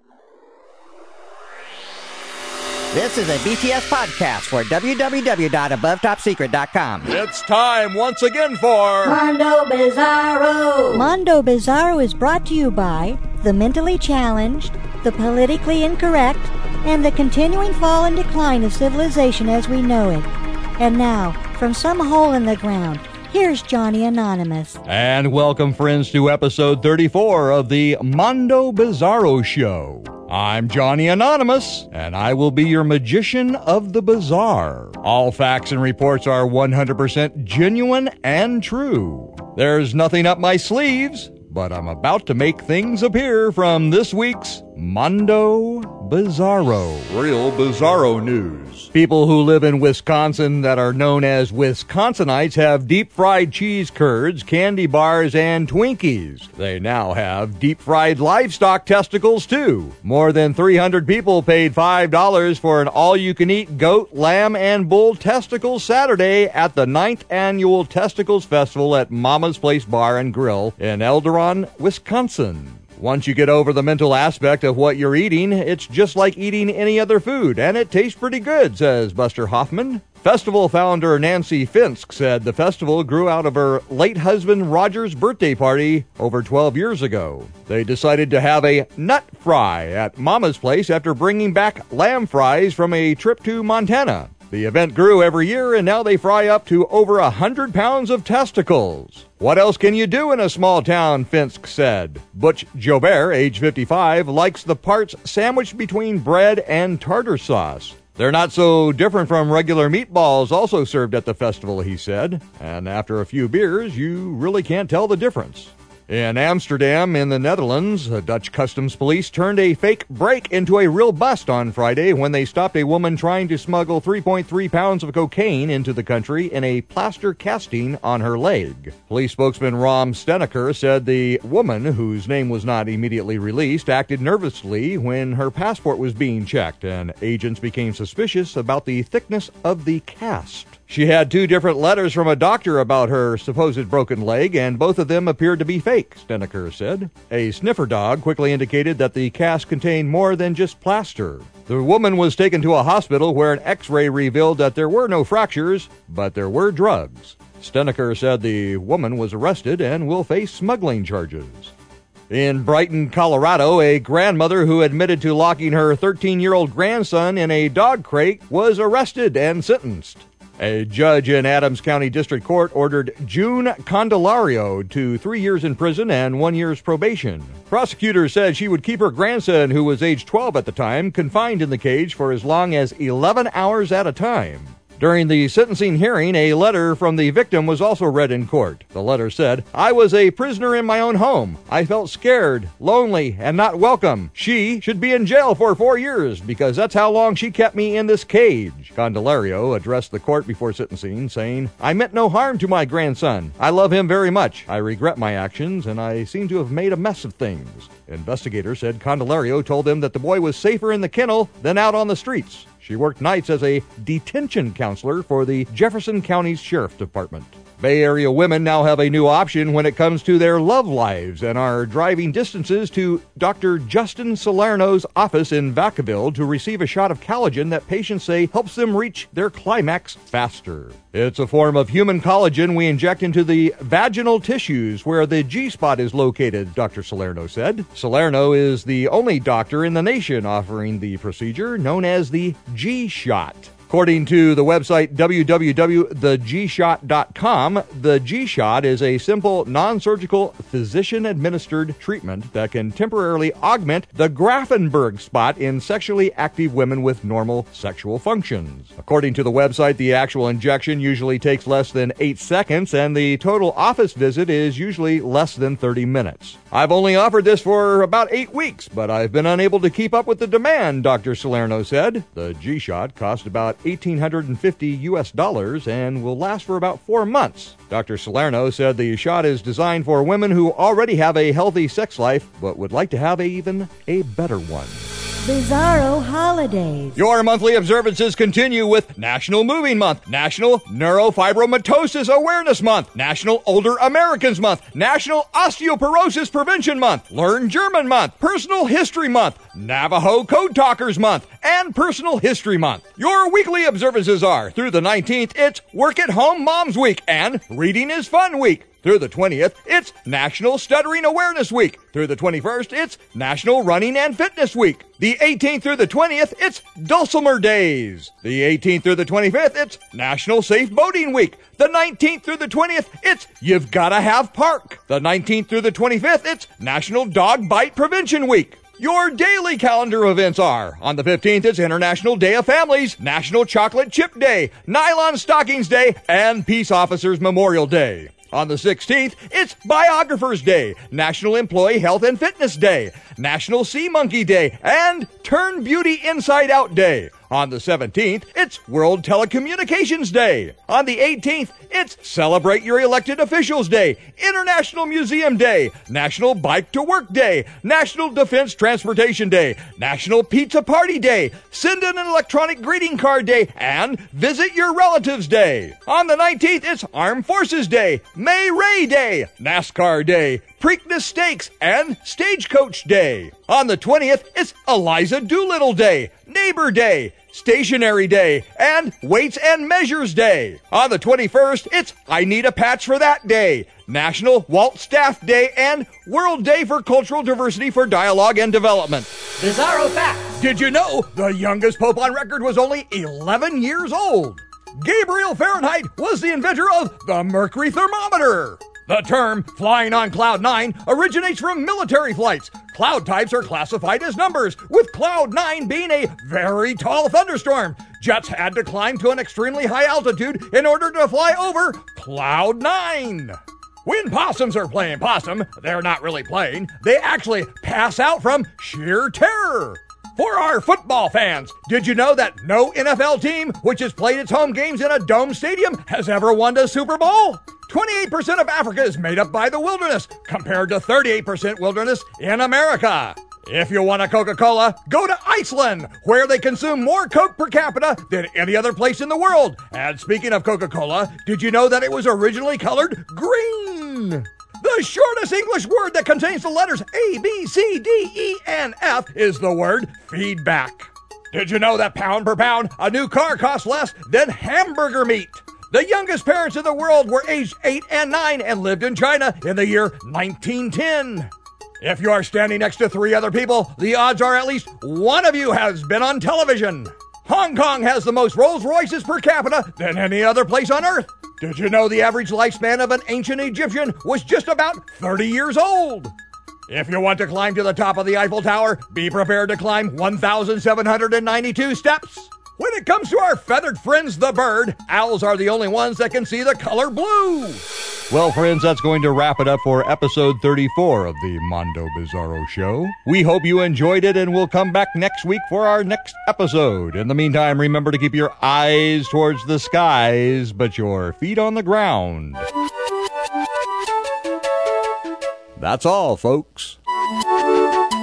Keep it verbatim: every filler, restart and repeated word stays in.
This is a B T S podcast for w w w dot above top secret dot com. It's time once again for Mondo Bizarro. Mondo Bizarro is brought to you by the mentally challenged, the politically incorrect, and the continuing fall and decline of civilization as we know it. And now, from some hole in the ground, here's Johnny Anonymous. And welcome, friends, to episode thirty-four of the Mondo Bizarro Show. I'm Johnny Anonymous, and I will be your magician of the bizarre. All facts and reports are one hundred percent genuine and true. There's nothing up my sleeves, but I'm about to make things appear from this week's Mondo Bizarro. Real Bizarro news. People who live in Wisconsin that are known as Wisconsinites have deep-fried cheese curds, candy bars, and Twinkies. They now have deep-fried livestock testicles, too. More than three hundred people paid five dollars for an all-you-can-eat goat, lamb, and bull testicles Saturday at the ninth Annual Testicles Festival at Mama's Place Bar and Grill in Elderon, Wisconsin. Once you get over the mental aspect of what you're eating, it's just like eating any other food, and it tastes pretty good, says Buster Hoffman. Festival founder Nancy Finsk said the festival grew out of her late husband Roger's birthday party over twelve years ago. They decided to have a nut fry at Mama's Place after bringing back lamb fries from a trip to Montana. The event grew every year, and now they fry up to over a hundred pounds of testicles. What else can you do in a small town, Finsk said. Butch Jobert, age fifty-five, likes the parts sandwiched between bread and tartar sauce. They're not so different from regular meatballs also served at the festival, he said. And after a few beers, you really can't tell the difference. In Amsterdam, in the Netherlands, the Dutch customs police turned a fake break into a real bust on Friday when they stopped a woman trying to smuggle three point three pounds of cocaine into the country in a plaster casting on her leg. Police spokesman Rom Steneker said the woman, whose name was not immediately released, acted nervously when her passport was being checked, and agents became suspicious about the thickness of the cast. She had two different letters from a doctor about her supposed broken leg, and both of them appeared to be fake, Steneker said. A sniffer dog quickly indicated that the cast contained more than just plaster. The woman was taken to a hospital where an x-ray revealed that there were no fractures, but there were drugs. Steneker said the woman was arrested and will face smuggling charges. In Brighton, Colorado, a grandmother who admitted to locking her thirteen-year-old grandson in a dog crate was arrested and sentenced. A judge in Adams County District Court ordered June Candelario to three years in prison and one year's probation. Prosecutors said she would keep her grandson, who was age twelve at the time, confined in the cage for as long as eleven hours at a time. During the sentencing hearing, a letter from the victim was also read in court. The letter said, "I was a prisoner in my own home. I felt scared, lonely, and not welcome. She should be in jail for four years because that's how long she kept me in this cage." Candelario addressed the court before sentencing, saying, "I meant no harm to my grandson. I love him very much. I regret my actions, and I seem to have made a mess of things." Investigators said Candelario told them that the boy was safer in the kennel than out on the streets. She worked nights as a detention counselor for the Jefferson County Sheriff's Department. Bay Area women now have a new option when it comes to their love lives and are driving distances to Doctor Justin Salerno's office in Vacaville to receive a shot of collagen that patients say helps them reach their climax faster. It's a form of human collagen we inject into the vaginal tissues where the G-spot is located, Doctor Salerno said. Salerno is the only doctor in the nation offering the procedure, known as the G-shot. According to the website w w w dot the g shot dot com, the G-shot is a simple, non-surgical, physician-administered treatment that can temporarily augment the Grafenberg spot in sexually active women with normal sexual functions. According to the website, the actual injection usually takes less than eight seconds, and the total office visit is usually less than thirty minutes. "I've only offered this for about eight weeks, but I've been unable to keep up with the demand," Doctor Salerno said. The G-shot cost about one thousand eight hundred fifty U S dollars and will last for about four months. Doctor Salerno said the shot is designed for women who already have a healthy sex life but would like to have a, even a better one. Bizarro Holidays. Your monthly observances continue with National Moving Month, National Neurofibromatosis Awareness Month, National Older Americans Month, National Osteoporosis Prevention Month, Learn German Month, Personal History Month, Navajo Code Talkers Month, and Personal History Month. Your weekly observances are, through the nineteenth, it's Work at Home Moms Week and Reading is Fun Week. Through the twentieth, it's National Stuttering Awareness Week. Through the twenty-first, it's National Running and Fitness Week. The eighteenth through the twentieth, it's Dulcimer Days. The eighteenth through the twenty-fifth, it's National Safe Boating Week. The nineteenth through the twentieth, it's You've Gotta Have Park. The nineteenth through the twenty-fifth, it's National Dog Bite Prevention Week. Your daily calendar events are, on the fifteenth, it's International Day of Families, National Chocolate Chip Day, Nylon Stockings Day, and Peace Officers Memorial Day. On the sixteenth, it's Biographers Day, National Employee Health and Fitness Day, National Sea Monkey Day, and Turn Beauty Inside Out Day. On the seventeenth, it's World Telecommunications Day. On the eighteenth, it's Celebrate Your Elected Officials Day, International Museum Day, National Bike to Work Day, National Defense Transportation Day, National Pizza Party Day, Send an Electronic Greeting Card Day, and Visit Your Relatives Day. On the nineteenth, it's Armed Forces Day, May Ray Day, NASCAR Day, Preakness Stakes, and Stagecoach Day. On the twentieth, it's Eliza Doolittle Day, Neighbor Day, Stationary Day, and Weights and Measures Day. On the twenty-first, it's I Need a Patch for That Day, National Walt Staff Day, and World Day for Cultural Diversity for Dialogue and Development. Bizarro facts. Did you know the youngest pope on record was only eleven years old? Gabriel Fahrenheit was the inventor of the mercury thermometer. The term flying on cloud nine originates from military flights. Cloud types are classified as numbers, with cloud nine being a very tall thunderstorm. Jets had to climb to an extremely high altitude in order to fly over cloud nine. When possums are playing possum, they're not really playing. They actually pass out from sheer terror. For our football fans, did you know that no N F L team which has played its home games in a dome stadium has ever won the Super Bowl? twenty-eight percent of Africa is made up by the wilderness, compared to thirty-eight percent wilderness in America. If you want a Coca-Cola, go to Iceland, where they consume more Coke per capita than any other place in the world. And speaking of Coca-Cola, did you know that it was originally colored green? The shortest English word that contains the letters A, B, C, D, E, and F is the word feedback. Did you know that pound per pound, a new car costs less than hamburger meat? The youngest parents in the world were aged eight and nine and lived in China in the year nineteen ten. If you are standing next to three other people, the odds are at least one of you has been on television. Hong Kong has the most Rolls Royces per capita than any other place on Earth. Did you know the average lifespan of an ancient Egyptian was just about thirty years old? If you want to climb to the top of the Eiffel Tower, be prepared to climb one thousand seven hundred ninety-two steps. When it comes to our feathered friends, the bird, owls are the only ones that can see the color blue. Well, friends, that's going to wrap it up for episode thirty-four of the Mondo Bizarro Show. We hope you enjoyed it, and we'll come back next week for our next episode. In the meantime, remember to keep your eyes towards the skies, but your feet on the ground. That's all, folks.